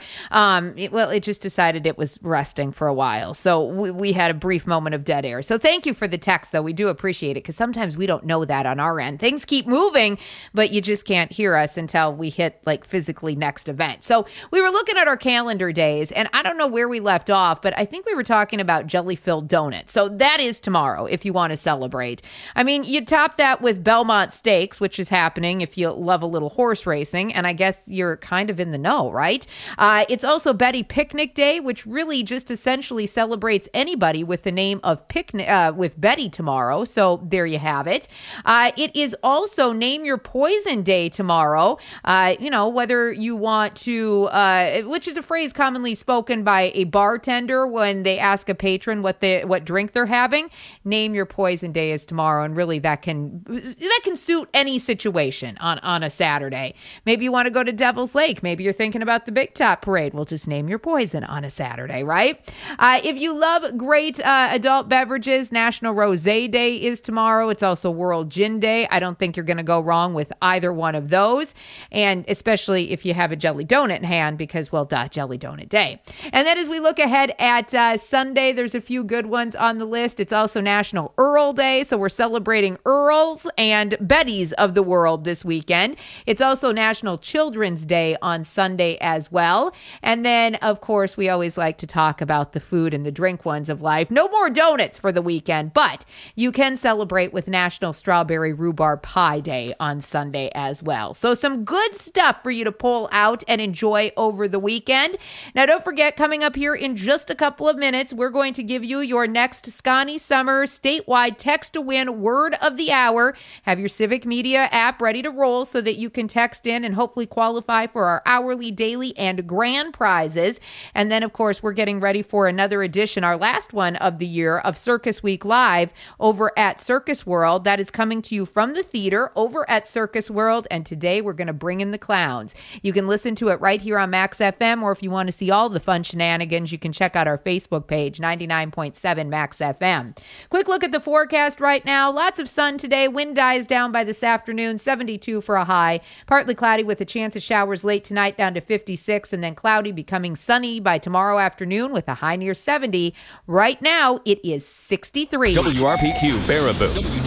it just decided it was resting for a while. So we had a brief moment of dead air. So thank you for the text, though. We do appreciate it because sometimes we don't know that on our end. Things keep moving, but you just can't hear us until we hit like physically next event. So we were looking at our calendar days, and I don't know where we left off, but I think we were talking about jelly-filled donuts. So that is tomorrow if you want to celebrate. I mean, you top that with Belmont Stakes, which is happening if you love a little horse racing, and I guess you're kind of in the know, right? It's also Betty Picnic Day, which really just essentially celebrates anybody with the name of picnic with Betty tomorrow. So there you have it. It is also Name Your Poison Day tomorrow. Whether you want to, which is a phrase commonly spoken by a bartender when they ask a patron what drink they're having. Name Your Poison Day is tomorrow, and really that can suit any situation on a Saturday. Maybe you want to go to Devil's Lake. Maybe you're thinking about the Big Top Parade. Well, just name your poison on a Saturday, right? If you love great adult beverages, National Rosé Day is tomorrow. It's also World Gin Day. I don't think you're going to go wrong with either one of those, and especially if you have a jelly donut in hand because, well, Jelly Donut Day. And then as we look ahead at Sunday, there's a few good ones on the list. It's also National Earl Day, so we're celebrating Earls and Bettys of the world this weekend. It's also National Children's Day on Sunday as well. And then, of course, we always like to talk about the food and the drink ones of life. No more donuts for the weekend, but you can celebrate with National Strawberry Rhubarb Pie Day on Sunday as well. So some good stuff for you to pull out and enjoy over the weekend. Now, don't forget, coming up here in just a couple of minutes, we're going to give you your next Scotty Summer statewide text to win word of the hour. Have your Civic Media app ready to roll so that you can text in and hopefully qualify for our hourly, daily, and grand prizes. And then, of course, we're getting ready for another edition, our last one of the year, of Circus Week Live over at Circus World. That is coming to you from the theater over at Circus World. And today we're going to bring in the clowns. You can listen to it right here on Max FM, or if you want to see all the fun shenanigans, you can check out our Facebook page, 99.7 Max FM. Quick look at the forecast right now. Lots of sun today. Wind dies down by this afternoon, 72 for a high. Partly cloudy with a chance of showers late tonight down to 56, and then cloudy becoming sunny by tomorrow afternoon with a high near 70. Right now, it is 63. WRPQ Baraboo.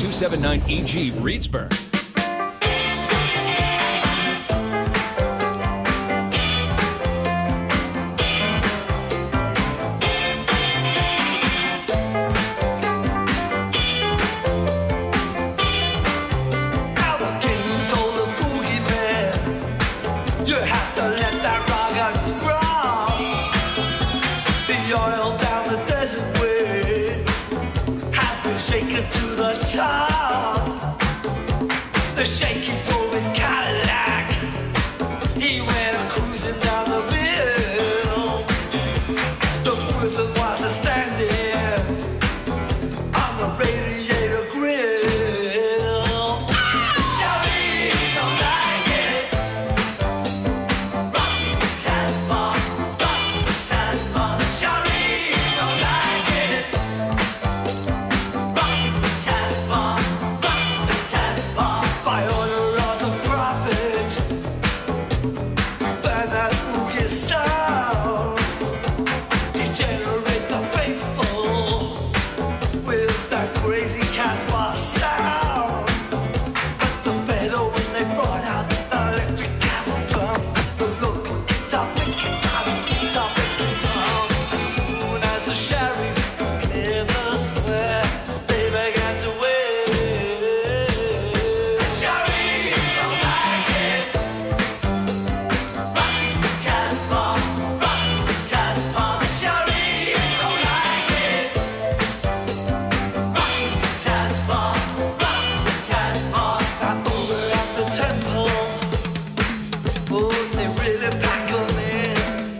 W279EG Reedsburg. Shake it to the top. really blackmail.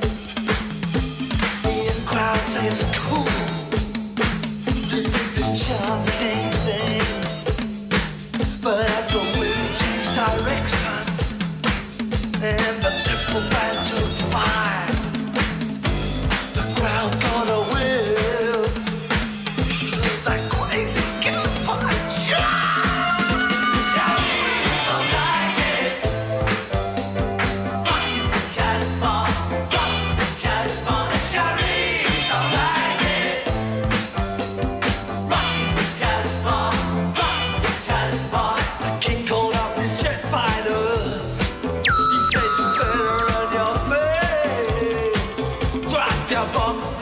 The crowd say it's cool to do this chanting thing, but as the wind changed direction and the triple band took fire, the crowd gonna will that crazy campfire. Bombs